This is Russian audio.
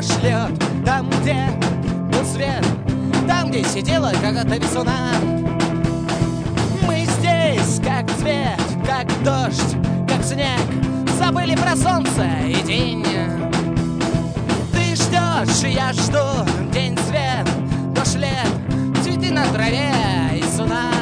дождь льет. Там, где был свет, там, где сидела когда-то весна. Мы здесь, как цвет, как дождь, как снег, забыли про солнце и день. Ты ждешь, я жду, день, свет, дождь, лет, цветы на траве и сuna.